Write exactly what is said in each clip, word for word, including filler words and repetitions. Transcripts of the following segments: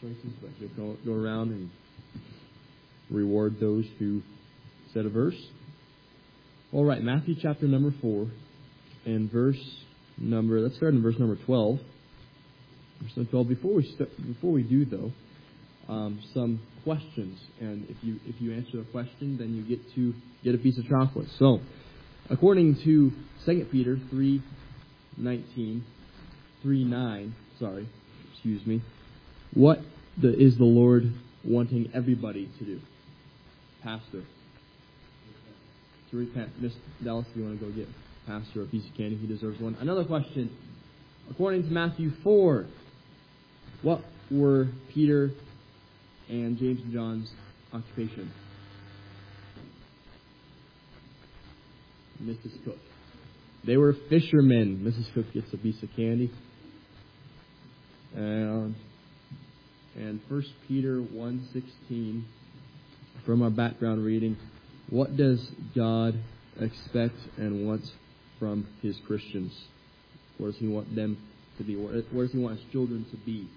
choices, but you'll go, go around and reward those who said a verse. All right, Matthew chapter number four, and verse number. Let's start in verse number twelve. Verse number twelve. Before we st- before we do though, um, some questions, and if you if you answer a question, then you get to get a piece of chocolate. So, according to Second Peter three nineteen, three nine, sorry, excuse me, what the, is the Lord wanting everybody to do? Pastor. To repent. Miss Dallas, if you want to go get Pastor a piece of candy, he deserves one. Another question. According to Matthew four, what were Peter and James and John's occupation? Missus Cook. They were fishermen. Missus Cook gets a piece of candy. And, and First Peter one sixteen, from our background reading, what does God expect and want from His Christians? What does He want them to be? What does He want His children to be?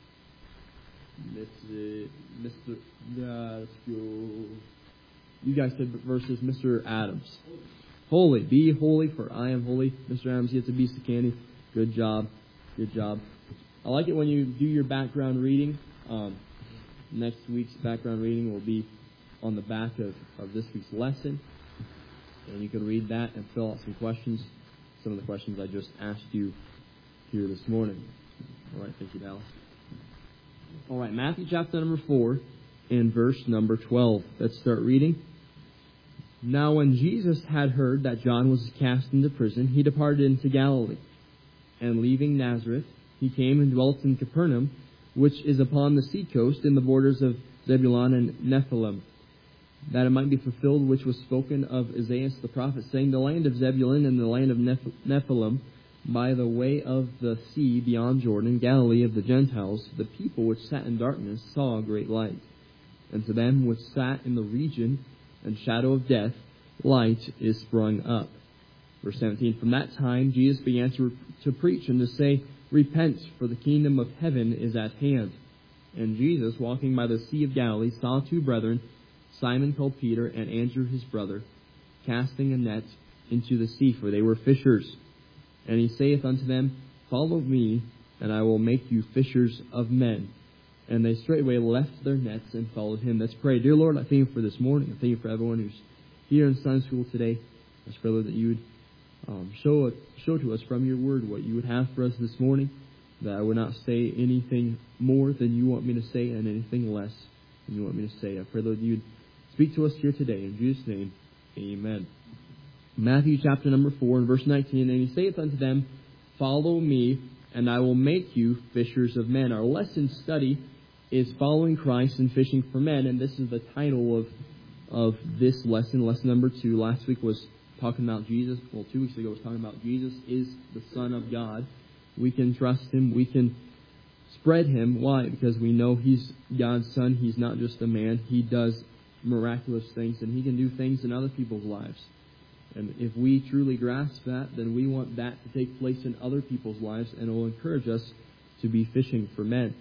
Mister Mister Uh, let's go. You guys said verses. Mister Adams. Holy. Be holy, for I am holy. Mister Adams gets a piece of candy. Good job. Good job. I like it when you do your background reading. Um, next week's background reading will be on the back of, of this week's lesson. And you can read that and fill out some questions. Some of the questions I just asked you here this morning. All right. Thank you, Dallas. All right. Matthew chapter number four and verse number twelve. Let's start reading. Now when Jesus had heard that John was cast into prison, he departed into Galilee. And leaving Nazareth, he came and dwelt in Capernaum, which is upon the sea coast in the borders of Zebulun and Nephilim, that it might be fulfilled which was spoken of Isaiah the prophet, saying, the land of Zebulun and the land of Neph- Nephilim, by the way of the sea beyond Jordan, Galilee of the Gentiles, the people which sat in darkness saw a great light. And to them which sat in the region and shadow of death, light is sprung up. Verse seventeen, from that time Jesus began to, to preach and to say, repent, for the kingdom of heaven is at hand. And Jesus, walking by the sea of Galilee, saw two brethren, Simon called Peter, and Andrew his brother, casting a net into the sea, for they were fishers. And he saith unto them, follow me, and I will make you fishers of men. And they straightway left their nets and followed him. Let's pray. Dear Lord, I thank you for this morning. I thank you for everyone who's here in Sunday school today. I pray, Lord, that you would um, show, show to us from your word what you would have for us this morning, that I would not say anything more than you want me to say and anything less than you want me to say. I pray, Lord, you would speak to us here today. In Jesus' name, amen. Matthew chapter number four and verse nineteen, and he saith unto them, follow me, and I will make you fishers of men. Our lesson study is following Christ and fishing for men, and this is the title of of this lesson, lesson number two. Last week was talking about Jesus. Well, two weeks ago was talking about Jesus is the Son of God. We can trust Him. We can spread Him. Why? Because we know He's God's Son. He's not just a man. He does miraculous things, and He can do things in other people's lives. And if we truly grasp that, then we want that to take place in other people's lives, and it will encourage us to be fishing for men.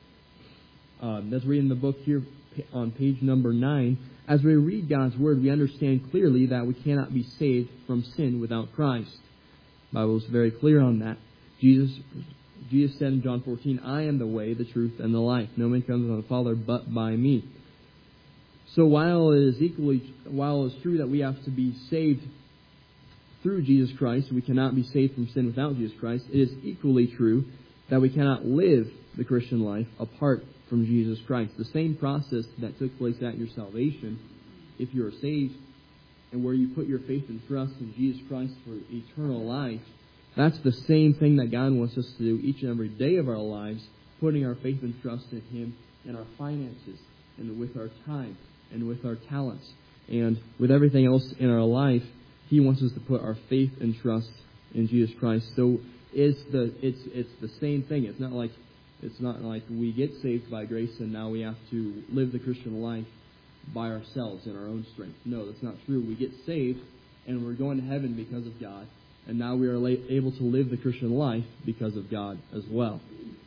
Um, let's read in the book here on page number nine. As we read God's Word, we understand clearly that we cannot be saved from sin without Christ. The Bible is very clear on that. Jesus, Jesus said in John fourteen, I am the way, the truth, and the life. No man comes to the Father but by me. So while it is equally, while it is true that we have to be saved through Jesus Christ, we cannot be saved from sin without Jesus Christ, it is equally true that we cannot live the Christian life apart from Jesus Christ. The same process that took place at your salvation, if you are saved, and where you put your faith and trust in Jesus Christ for eternal life, that's the same thing that God wants us to do each and every day of our lives, putting our faith and trust in Him in our finances, and with our time, and with our talents, and with everything else in our life. He wants us to put our faith and trust in Jesus Christ. So it's the it's it's the same thing. It's not like it's not like we get saved by grace and now we have to live the Christian life by ourselves in our own strength. No, that's not true. We get saved and we're going to heaven because of God, and now we are able to live the Christian life because of God as well.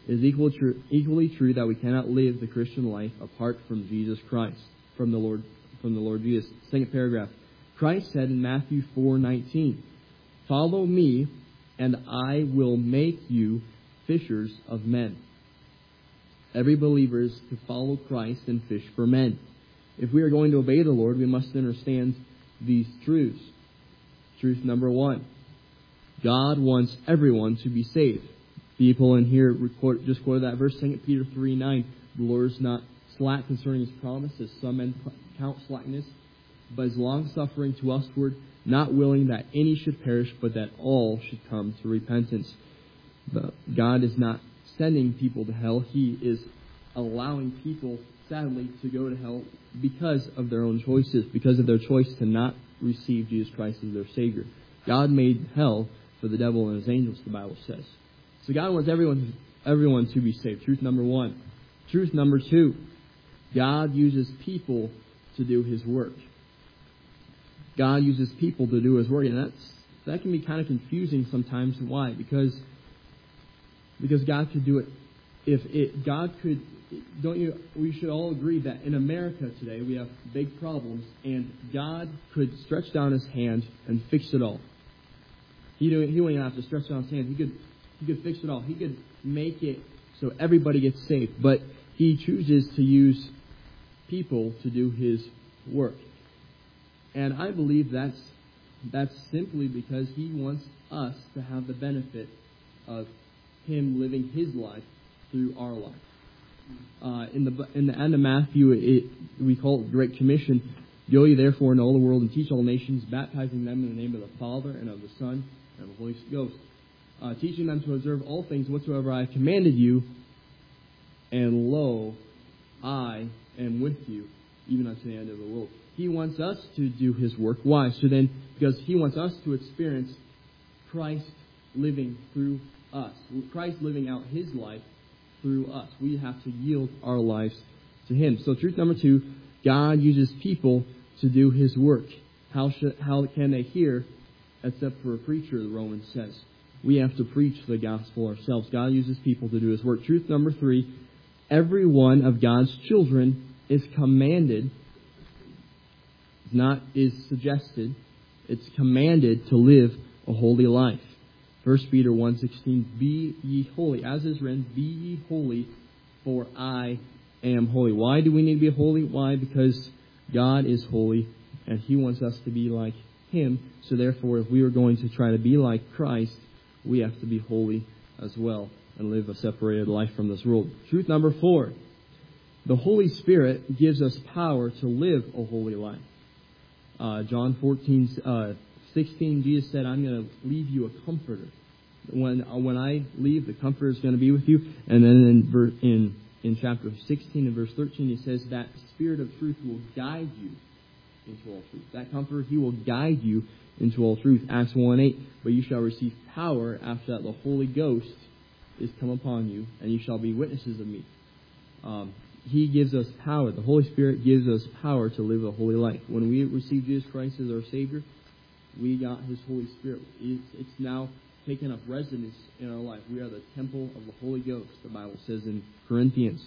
It is equally true, equally true that we cannot live the Christian life apart from Jesus Christ, from the Lord, from the Lord Jesus. Second paragraph. Christ said in Matthew four nineteen, "Follow me, and I will make you fishers of men." Every believer is to follow Christ and fish for men. If we are going to obey the Lord, we must understand these truths. Truth number one: God wants everyone to be saved. People in here record, just quoted that verse, Second Peter three nine. The Lord is not slack concerning His promise, as some men count slackness, but is long-suffering to usward, not willing that any should perish, but that all should come to repentance. But God is not sending people to hell. He is allowing people, sadly, to go to hell because of their own choices, because of their choice to not receive Jesus Christ as their Savior. God made hell for the devil and his angels, the Bible says. So God wants everyone, everyone to be saved. Truth number one. Truth number two: God uses people to do His work. God uses people to do His work, and that's that can be kind of confusing sometimes. Why? Because because God could do it. If it God could, don't you? We should all agree that in America today we have big problems, and God could stretch down His hand and fix it all. He don't, he wouldn't have to stretch down His hand. He could He could fix it all. He could make it so everybody gets saved. But He chooses to use people to do His work. And I believe that's that's simply because He wants us to have the benefit of Him living His life through our life. Uh, in the in the end of Matthew, it, we call it the Great Commission. Go ye therefore into all the world and teach all nations, baptizing them in the name of the Father and of the Son and of the Holy Ghost, uh, teaching them to observe all things whatsoever I have commanded you. And lo, I am with you, even unto the end of the world. He wants us to do His work. Why? So then, because He wants us to experience Christ living through us. Christ living out His life through us. We have to yield our lives to Him. So truth number two, God uses people to do His work. How should, how can they hear except for a preacher, the Romans says. We have to preach the gospel ourselves. God uses people to do His work. Truth number three, every one of God's children is commanded, not is suggested, it's commanded to live a holy life. First Peter one sixteen, be ye holy, as is written, be ye holy, for I am holy. Why do we need to be holy? Why? Because God is holy, and He wants us to be like Him. So therefore, if we are going to try to be like Christ, we have to be holy as well and live a separated life from this world. Truth number four, the Holy Spirit gives us power to live a holy life. Uh, John fourteen, uh, sixteen, Jesus said, I'm going to leave you a comforter. When uh, when I leave, the comforter is going to be with you. And then in, ver- in in chapter sixteen and verse thirteen, He says that Spirit of truth will guide you into all truth. That comforter, He will guide you into all truth. Acts one eight, but you shall receive power after that the Holy Ghost is come upon you, and you shall be witnesses of me. Um, He gives us power. The Holy Spirit gives us power to live a holy life. When we receive Jesus Christ as our Savior, we got His Holy Spirit. It's, it's now taken up residence in our life. We are the temple of the Holy Ghost, the Bible says in Corinthians.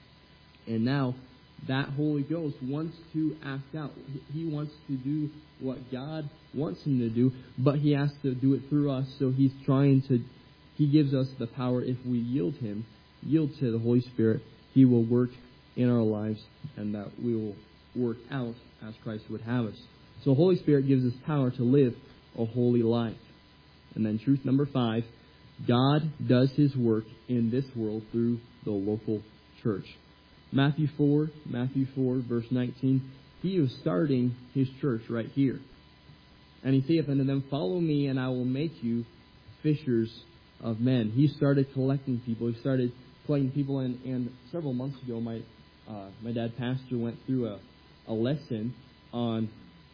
And now, that Holy Ghost wants to act out. He wants to do what God wants Him to do, but He has to do it through us. So He's trying to, He gives us the power. If we yield Him, yield to the Holy Spirit, He will work in our lives, and that we will work out as Christ would have us. So the Holy Spirit gives us power to live a holy life. And then truth number five, God does His work in this world through the local church. Matthew four, Matthew four, verse nineteen, He is starting His church right here. And He saith unto them, follow me, and I will make you fishers of men. He started collecting people. He started collecting people, and, and several months ago, my uh, my dad pastor went through a, a lesson on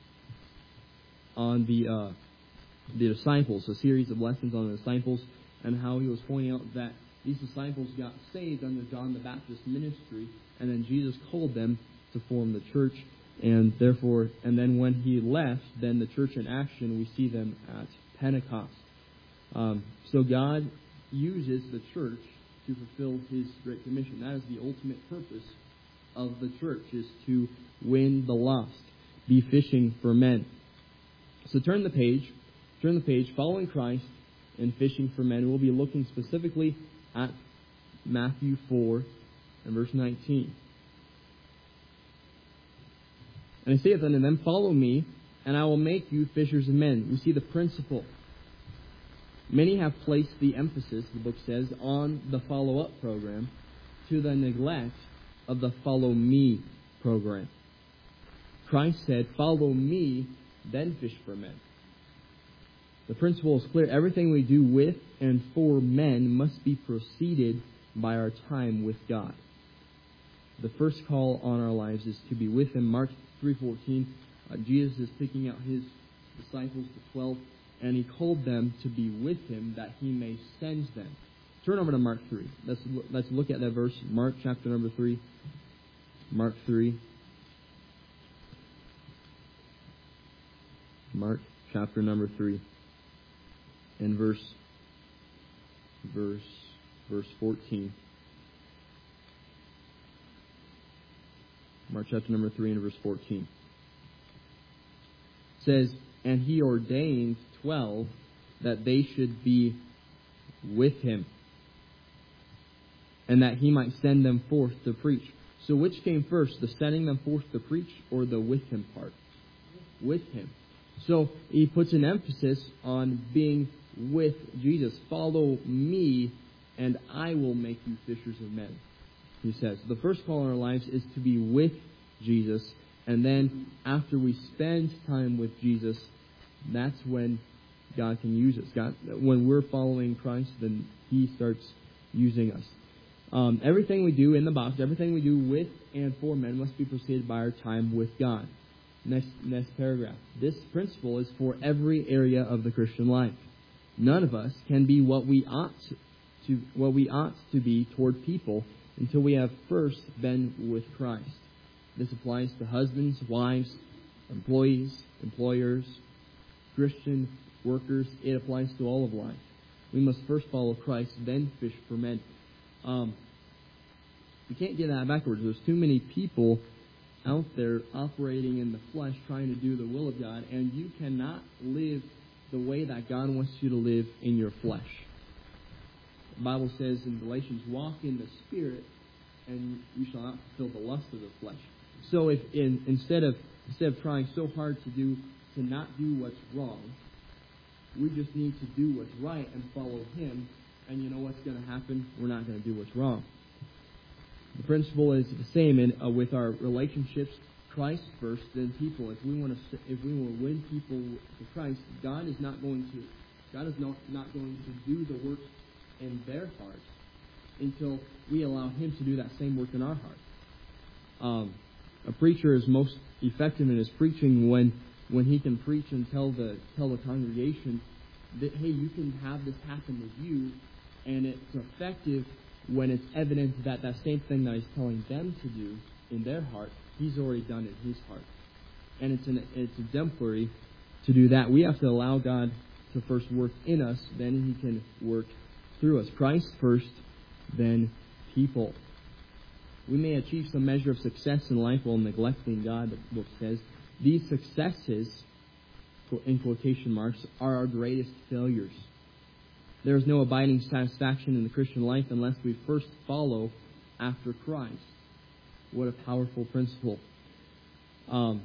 on the uh, the disciples, a series of lessons on the disciples, and how he was pointing out that these disciples got saved under John the Baptist's ministry, and then Jesus called them to form the church, and therefore, and then when He left, then the church in action, we see them at Pentecost. Um, so God uses the church to fulfill His Great Commission. That is the ultimate purpose of the church, is to win the lost, be fishing for men. So turn the page, turn the page, following Christ and fishing for men. We'll be looking specifically at Matthew four and verse nineteen. And I say unto them, follow me, and I will make you fishers of men. We see the principle. Many have placed the emphasis, the book says, on the follow-up program to the neglect of the follow me program. Christ said, follow me, then fish for men. The principle is clear. Everything we do with and for men must be preceded by our time with God. The first call on our lives is to be with Him. Mark three fourteen, uh, Jesus is picking out His disciples, the twelve, and He called them to be with Him that He may send them. Turn over to Mark three. Let's, let's look at that verse. Mark chapter number three. Mark three. Mark chapter number three. And verse, verse, verse fourteen. Mark chapter number three and verse fourteen. It says, and He ordained twelve that they should be with Him, and that He might send them forth to preach. So which came first, the sending them forth to preach or the with Him part? With Him. So He puts an emphasis on being with Jesus. Follow me, and I will make you fishers of men. He says the first call in our lives is to be with Jesus, and then after we spend time with Jesus, that's when God can use us. God, when we're following Christ, then He starts using us. Um, everything we do in the box, everything we do with and for men must be preceded by our time with God. Next, next paragraph. This principle is for every area of the Christian life. None of us can be what we ought to, to what we ought to be toward people until we have first been with Christ. This applies to husbands, wives, employees, employers, Christian workers. It applies to all of life. We must first follow Christ, then fish for men. Um, we can't get that backwards. There's too many people out there operating in the flesh, trying to do the will of God, and you cannot live the way that God wants you to live in your flesh. The Bible says in Galatians, walk in the Spirit, and you shall not fulfill the lust of the flesh. So if in, instead of instead of trying so hard to do to not do what's wrong, we just need to do what's right and follow Him, and you know what's going to happen? We're not going to do what's wrong. The principle is the same in uh, with our relationships. Christ first, then people. If we want to, if we want to win people to Christ, God is not going to, God is not not going to do the work in their hearts until we allow Him to do that same work in our heart. Um, a preacher is most effective in his preaching when when he can preach and tell the tell the congregation that, hey, you can have this happen with you, and it's effective when it's evident that that same thing that He's telling them to do in their heart, He's already done in His heart. And it's an it's exemplary to do that. We have to allow God to first work in us, then He can work through us. Christ first, then people. We may achieve some measure of success in life while neglecting God, the book says. These successes, in quotation marks, are our greatest failures. There is no abiding satisfaction in the Christian life unless we first follow after Christ. What a powerful principle. Um,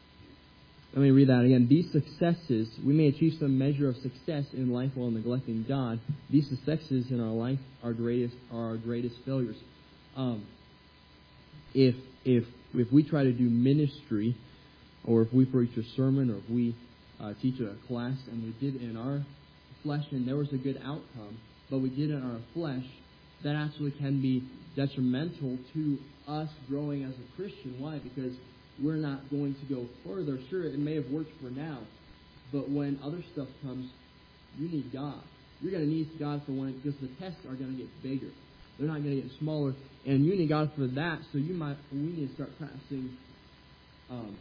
let me read that again. These successes, we may achieve some measure of success in life while neglecting God. These successes in our life are greatest are our greatest failures. Um, if if if we try to do ministry, or if we preach a sermon, or if we uh, teach a class, and we did it in our flesh and there was a good outcome, but we did it in our flesh, that actually can be detrimental to us growing as a Christian. Why? Because we're not going to go further. Sure, it may have worked for now, but when other stuff comes, you need God. You're going to need God for when, because the tests are going to get bigger. They're not going to get smaller, and you need God for that. So you might, we need to start practicing um,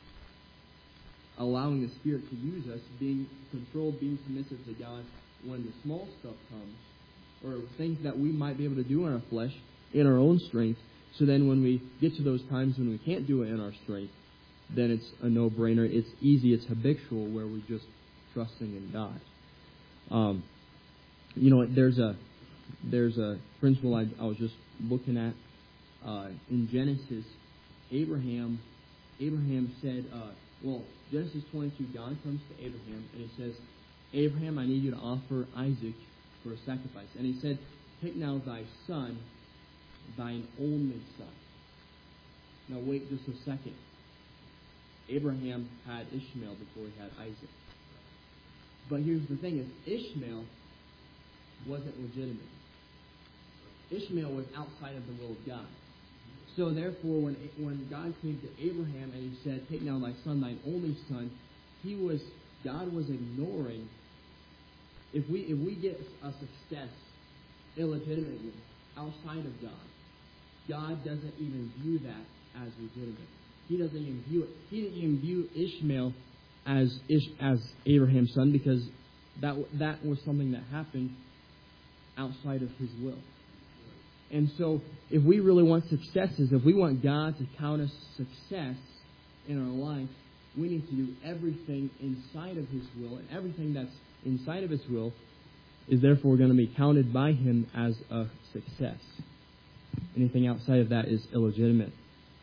allowing the Spirit to use us, being controlled, being submissive to God when the small stuff comes, or things that we might be able to do in our flesh, in our own strength. So then when we get to those times when we can't do it in our strength, then it's a no-brainer. It's easy. It's habitual where we're just trusting in God. Um, you know, there's a there's a principle I, I was just looking at uh, in Genesis. Abraham Abraham said, uh, well, Genesis twenty-two, God comes to Abraham and he says, Abraham, I need you to offer Isaac for a sacrifice. And he said, take now thy son, thine only son. Now wait just a second. Abraham had Ishmael before he had Isaac. But here's the thing, is Ishmael wasn't legitimate. Ishmael was outside of the will of God. So therefore, when when God came to Abraham and he said, take now thy son, thine only son, he was God was ignoring. If we if we get a success illegitimately outside of God, God doesn't even view that as legitimate. He doesn't even view it. He didn't even view Ishmael as Ish, as Abraham's son, because that that was something that happened outside of his will. And so, if we really want successes, if we want God to count us success in our life, we need to do everything inside of His will, and everything that's inside of His will is therefore going to be counted by Him as a success. Anything outside of that is illegitimate.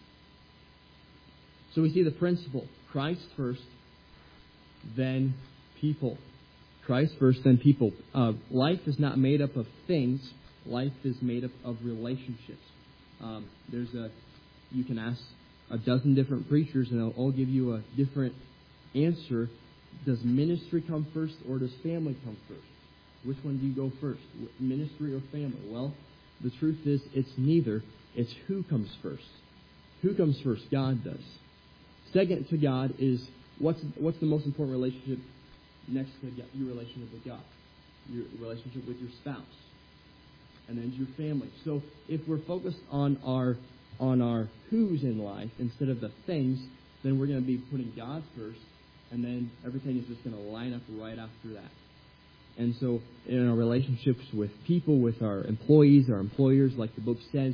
So we see the principle: Christ first, then people. Christ first, then people. Uh, life is not made up of things. Life is made up of relationships. Um, there's a, you can ask a dozen different preachers and they'll all give you a different answer. Does ministry come first or does family come first? Which one do you go first, ministry or family? Well, the truth is it's neither. It's who comes first. Who comes first? God does. Second to God is what's what's the most important relationship next to God, your relationship with God, your relationship with your spouse. And then your family. So if we're focused on our on our who's in life instead of the things, then we're going to be putting God first, and then everything is just going to line up right after that. And so in our relationships with people, with our employees, our employers, like the book says,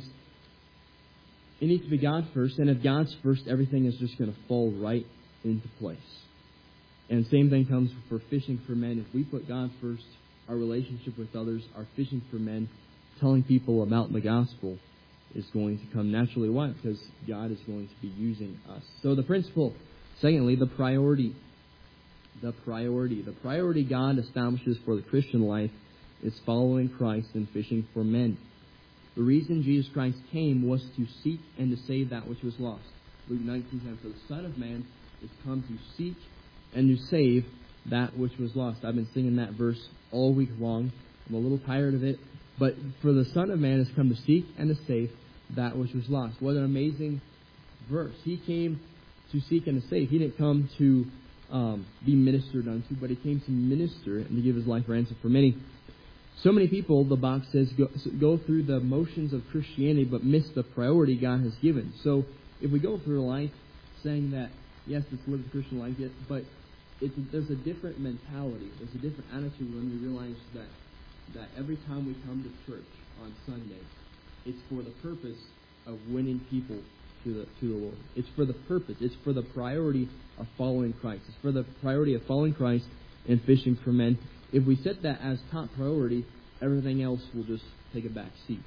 it needs to be God first. And if God's first, everything is just going to fall right into place. And same thing comes for fishing for men. If we put God first, our relationship with others, our fishing for men, telling people about the gospel is going to come naturally. Why? Because God is going to be using us. So the principle, secondly, the priority. The priority. The priority God establishes for the Christian life is following Christ and fishing for men. The reason Jesus Christ came was to seek and to save that which was lost. Luke nineteen ten, for the Son of Man is come to seek and to save that which was lost. I've been singing that verse all week long. I'm a little tired of it. But for the Son of Man has come to seek and to save that which was lost. What an amazing verse. He came to seek and to save. He didn't come to um, be ministered unto, but He came to minister and to give His life ransom for many. So many people, the box says, go, go through the motions of Christianity but miss the priority God has given. So if we go through life saying that, yes, it's live the Christian life, yet, but it's, there's a different mentality. There's a different attitude when we realize that that every time we come to church on Sunday, it's for the purpose of winning people to the to the Lord. It's for the purpose. It's for the priority of following Christ. It's for the priority of following Christ and fishing for men. If we set that as top priority, everything else will just take a back seat.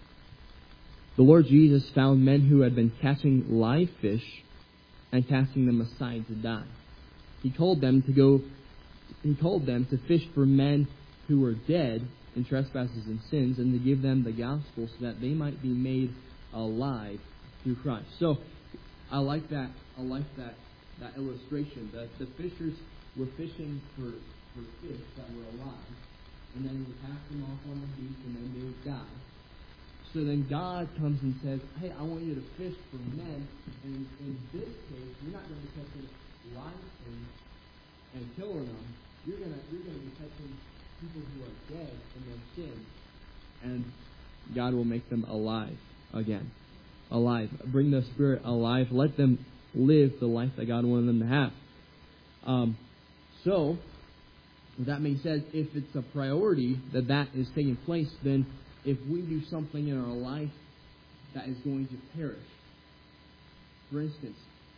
The Lord Jesus found men who had been catching live fish and casting them aside to die. He told them to go. He told them to fish for men who were dead in trespasses and sins, and to give them the gospel so that they might be made alive through Christ. So, I like that. I like that that illustration. That the fishers were fishing for, for fish that were alive, and then they cast them off on the beach, and then they would die. So then God comes and says, "Hey, I want you to fish for men." And in this case, you're not going to be catching live things and killing them. You're gonna you're gonna be catching people who are dead in their sin, and God will make them alive again. Alive. Bring the Spirit alive. Let them live the life that God wanted them to have. Um, so, With that being said, if it's a priority that that is taking place, then if we do something in our life that is going to perish, for instance,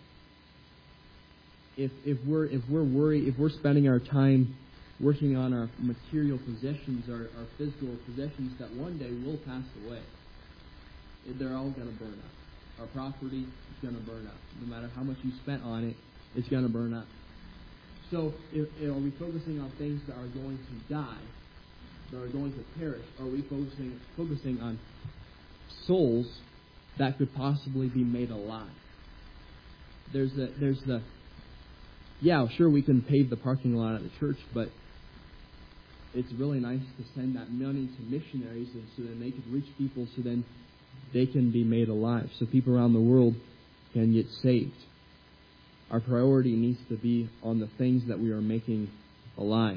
if if we're if we're worried, if we're spending our time working on our material possessions, our, our physical possessions that one day will pass away, they're all going to burn up. Our property is going to burn up. No matter how much you spent on it, it's going to burn up. So, if, if, are we focusing on things that are going to die, that are going to perish? Or are we focusing focusing on souls that could possibly be made alive? There's the there's the yeah, sure, we can pave the parking lot at the church, but it's really nice to send that money to missionaries, and so then they can reach people, so then they can be made alive, so people around the world can get saved. Our priority needs to be on the things that we are making alive.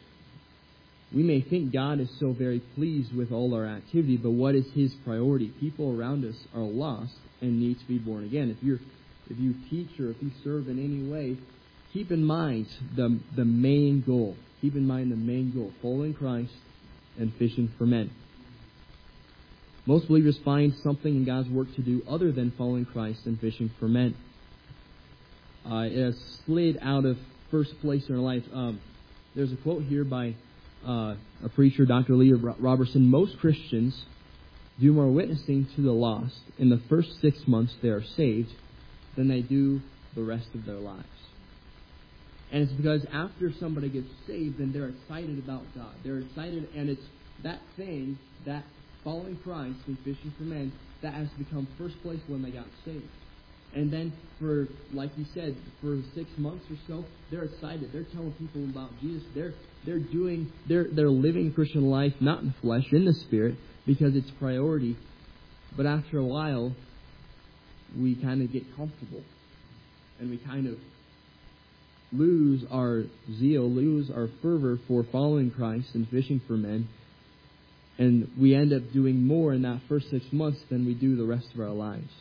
We may think God is so very pleased with all our activity, but what is His priority? People around us are lost and need to be born again. If you're, if you teach or if you serve in any way, keep in mind the the main goal. Keep in mind the main goal: following Christ and fishing for men. Most believers find something in God's work to do other than following Christ and fishing for men. Uh, it has slid out of first place in our life. Um, there's a quote here by uh, a preacher, Doctor Lee Robertson. Most Christians do more witnessing to the lost in the first six months they are saved than they do the rest of their lives. And it's because after somebody gets saved, then they're excited about God. They're excited, and it's that thing, that following Christ and fishing for men, that has become first place when they got saved. And then for, like you said, for six months or so, they're excited. They're telling people about Jesus. They're they're doing they're they're living Christian life, not in the flesh, in the Spirit, because it's priority. But after a while, we kind of get comfortable, and we kind of lose our zeal, lose our fervor for following Christ and fishing for men, and we end up doing more in that first six months than we do the rest of our lives.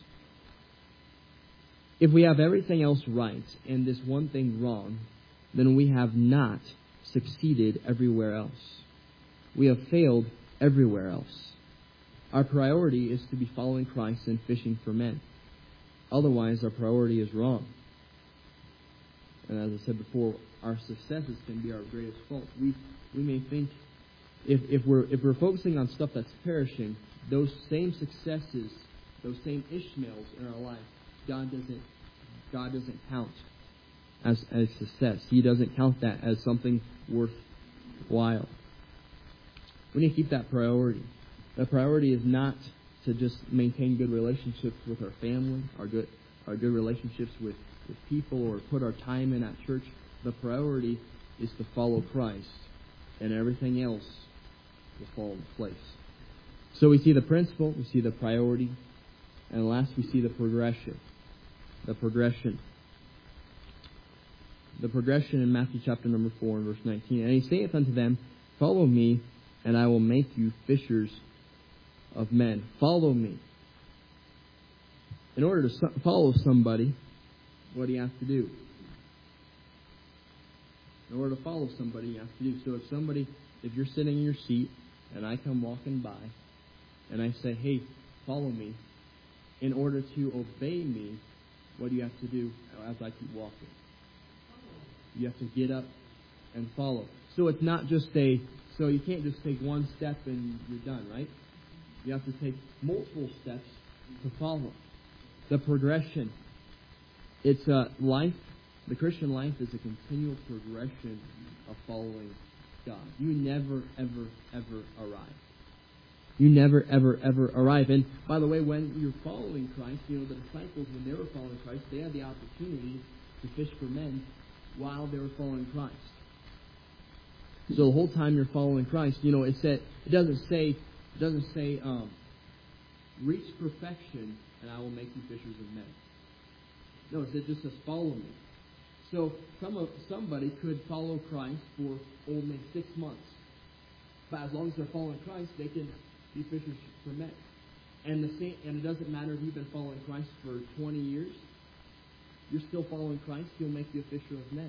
If we have everything else right and this one thing wrong, then we have not succeeded everywhere else. We have failed everywhere else. Our priority is to be following Christ and fishing for men. Otherwise, our priority is wrong. And as I said before, our successes can be our greatest fault. We we may think if if we're if we're focusing on stuff that's perishing, those same successes, those same Ishmaels in our life, God doesn't God doesn't count as as success. He doesn't count that as something worthwhile. We need to keep that priority. The priority is not to just maintain good relationships with our family, our good our good relationships with, with people, or put our time in at church. The priority is to follow Christ, and everything else will fall into place. So we see the principle, we see the priority, and last we see the progression. The progression. The progression in Matthew chapter number four and verse nineteen. And he saith unto them, Follow me, and I will make you fishers of men. Follow me. In order to so- follow somebody, what do you have to do? In order to follow somebody, you have to do. So if somebody, if you're sitting in your seat, and I come walking by, and I say, hey, follow me, in order to obey me, what do you have to do as I keep walking? You have to get up and follow. So it's not just a, so you can't just take one step and you're done, right? You have to take multiple steps to follow. The progression. It's a life, the Christian life is a continual progression of following God. You never, ever, ever arrive. You never, ever, ever arrive. And by the way, when you're following Christ, you know, the disciples, when they were following Christ, they had the opportunity to fish for men while they were following Christ. So the whole time you're following Christ, you know, it said it doesn't say it doesn't say um, reach perfection and I will make you fishers of men. No, it just says follow me. So some of, somebody could follow Christ for only six months, but as long as they're following Christ, they can be fishers for men. And the same, and it doesn't matter if you've been following Christ for twenty years. You're still following Christ. He'll make you a fisher of men.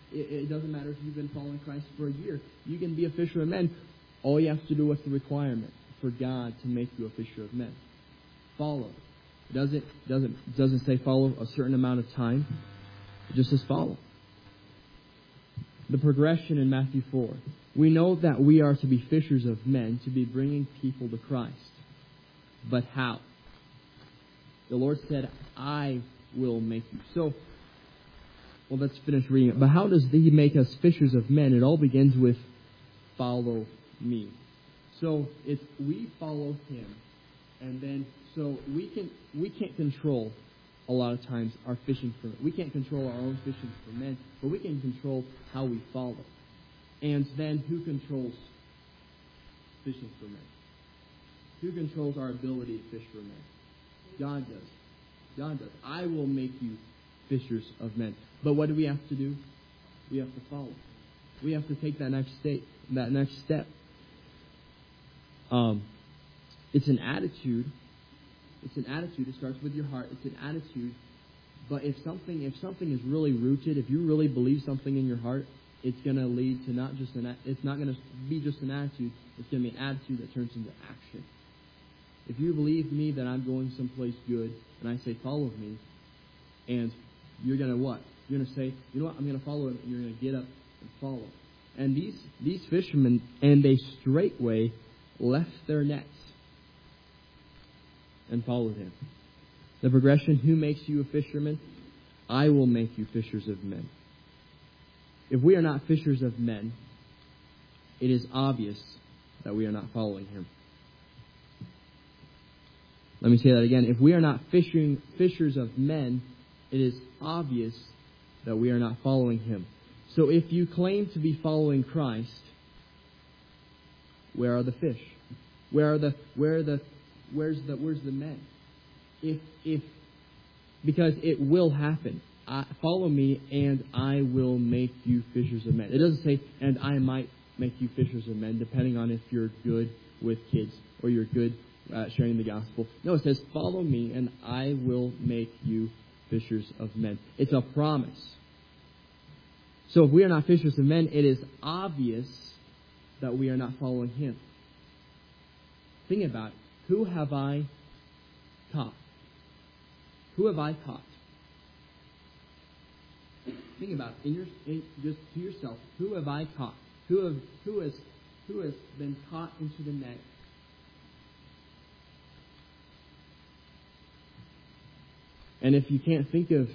It, it doesn't matter if you've been following Christ for a year. You can be a fisher of men. All you have to do, what's the requirement? For God to make you a fisher of men. Follow. It doesn't, doesn't, doesn't say follow a certain amount of time. It just says follow. The progression in Matthew four. We know that we are to be fishers of men, to be bringing people to Christ. But how? The Lord said, I will make you. So, well, let's finish reading it. But how does He make us fishers of men? It all begins with follow me. So, it's we follow Him. And then, so we, can, we can't control, a lot of times, our fishing for men. We can't control our own fishing for men, but we can control how we follow. And then, who controls fishing for men? Who controls our ability to fish for men? God does. God does. I will make you fishers of men. But what do we have to do? We have to follow. We have to take that next state, that next step. Um, it's an attitude. It's an attitude. It starts with your heart. It's an attitude. But if something, if something is really rooted, if you really believe something in your heart, it's going to lead to not just an. It's not going to be just an attitude. It's going to be an attitude that turns into action. If you believe me that I'm going someplace good, and I say follow me, and you're going to what? You're going to say, you know what? I'm going to follow it. And you're going to get up and follow. And these these fishermen, and they straightway left their nets and followed Him. The progression, who makes you a fisherman? I will make you fishers of men. If we are not fishers of men, it is obvious that we are not following Him. Let me say that again. If we are not fishing fishers of men, it is obvious that we are not following Him. So if you claim to be following Christ, where are the fish? Where are the where are the where's the where's the men? If if because it will happen. I, follow me, and I will make you fishers of men. It doesn't say, and I might make you fishers of men, depending on if you're good with kids or you're good at sharing the gospel. No, it says, follow me, and I will make you fishers of men. It's a promise. So if we are not fishers of men, it is obvious that we are not following Him. Think about it. Who have I taught? Who have I taught? Think about it. In your, in, just to yourself. Who have I taught? Who have who has who has been taught into the net? And if you can't think of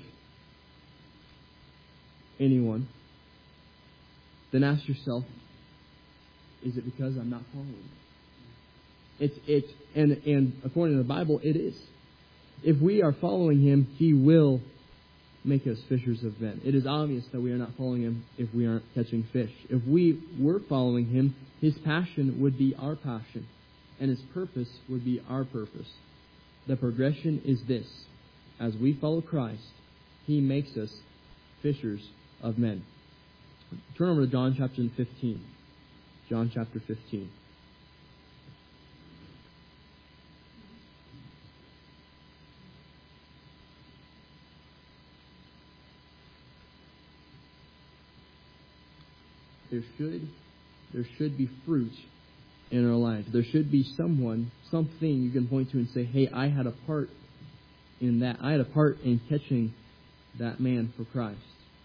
anyone, then ask yourself: is it because I'm not following? It's it's and and according to the Bible, it is. If we are following Him, He will make us fishers of men. It is obvious that we are not following Him if we aren't catching fish. If we were following Him, His passion would be our passion, and His purpose would be our purpose. The progression is this: as we follow Christ, He makes us fishers of men. Turn over to John chapter fifteen. John chapter fifteen. There should, there should be fruit in our lives. There should be someone, something you can point to and say, hey, I had a part in that. I had a part in catching that man for Christ.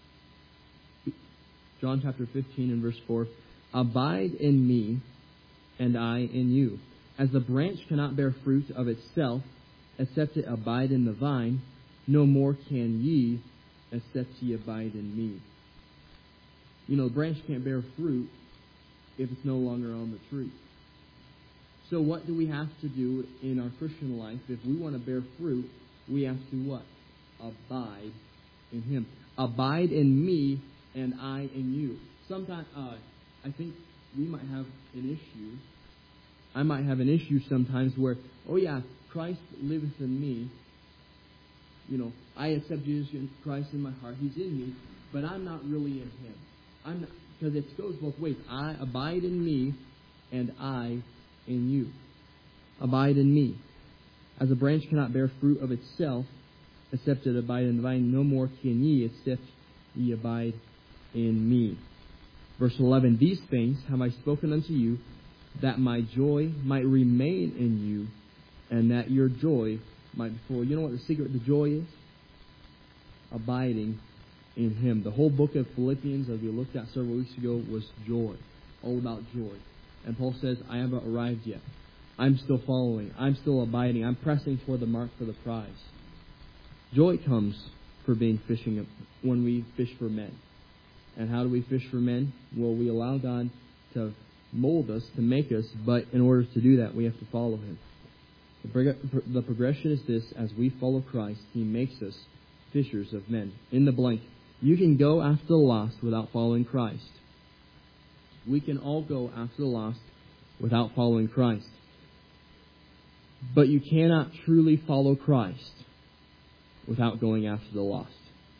John chapter fifteen and verse four. Abide in me, and I in you. As the branch cannot bear fruit of itself, except it abide in the vine, no more can ye, except ye abide in me. You know, the branch can't bear fruit if it's no longer on the tree. So what do we have to do in our Christian life? If we want to bear fruit, we have to what? Abide in Him. Abide in me, and I in you. Sometimes, uh, I think we might have an issue. I might have an issue sometimes where, oh yeah, Christ liveth in me. You know, I accept Jesus Christ in my heart. He's in me, but I'm not really in Him. I'm not, because it goes both ways. I abide in me, and I in you. Abide in me. As a branch cannot bear fruit of itself, except it abide in the vine, no more can ye, except ye abide in me. Verse eleven, these things have I spoken unto you, that my joy might remain in you, and that your joy might be full. You know what the secret to joy is? Abiding in Him. The whole book of Philippians, as we looked at several weeks ago, was joy. All about joy. And Paul says, I haven't arrived yet. I'm still following. I'm still abiding. I'm pressing toward the mark for the prize. Joy comes for being fishing when we fish for men. And how do we fish for men? Well, we allow God to mold us, to make us, but in order to do that, we have to follow Him. The, prog- the progression is this: as we follow Christ, He makes us fishers of men. In the blank, you can go after the lost without following Christ. We can all go after the lost without following Christ. But you cannot truly follow Christ without going after the lost.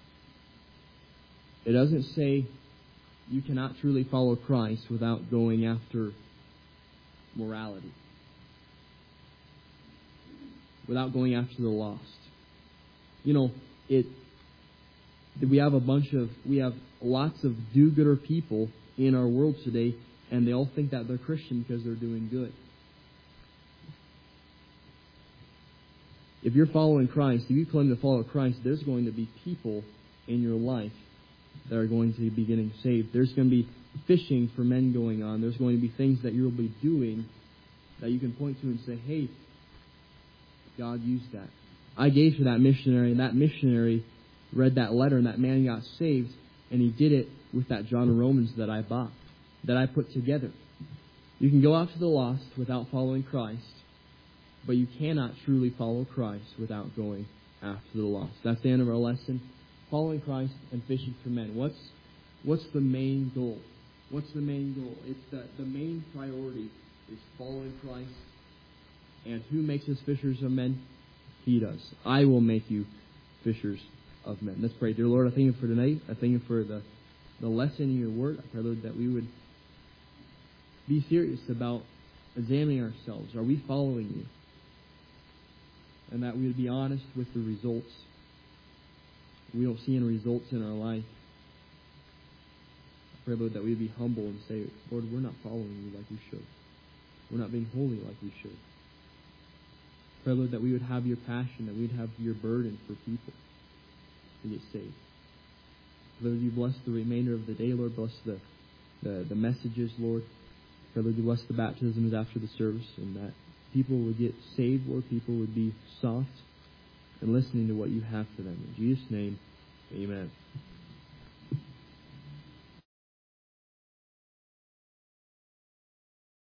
It doesn't say you cannot truly follow Christ without going after morality, without going after the lost. You know, it. We have a bunch of, we have lots of do-gooder people in our world today, and they all think that they're Christian because they're doing good. If you're following Christ, if you claim to follow Christ, there's going to be people in your life that are going to be getting saved. There's going to be fishing for men going on. There's going to be things that you'll be doing that you can point to and say, hey, God used that. I gave to that missionary, and that missionary read that letter, and that man got saved, and he did it with that John and Romans that I bought, that I put together. You can go after the lost without following Christ, but you cannot truly follow Christ without going after the lost. That's the end of our lesson. Following Christ and fishing for men. What's what's the main goal? What's the main goal? It's the, the main priority is following Christ. And who makes us fishers of men? He does. I will make you fishers of men. Let's pray. Dear Lord, I thank you for tonight. I thank you for the, the lesson in your word. I pray, Lord, that we would be serious about examining ourselves. Are we following you? And that we would be honest with the results. We don't see any results in our life. I pray, Lord, that we would be humble and say, Lord, we're not following you like we should. We're not being holy like we should. I pray, Lord, that we would have your passion, that we'd have your burden for people to get saved. Lord, you bless the remainder of the day, Lord. Bless the, the, the messages, Lord. Pray, Lord, you bless the baptisms after the service, and that people would get saved, Lord. People would be soft and listening to what you have for them. In Jesus' name, amen.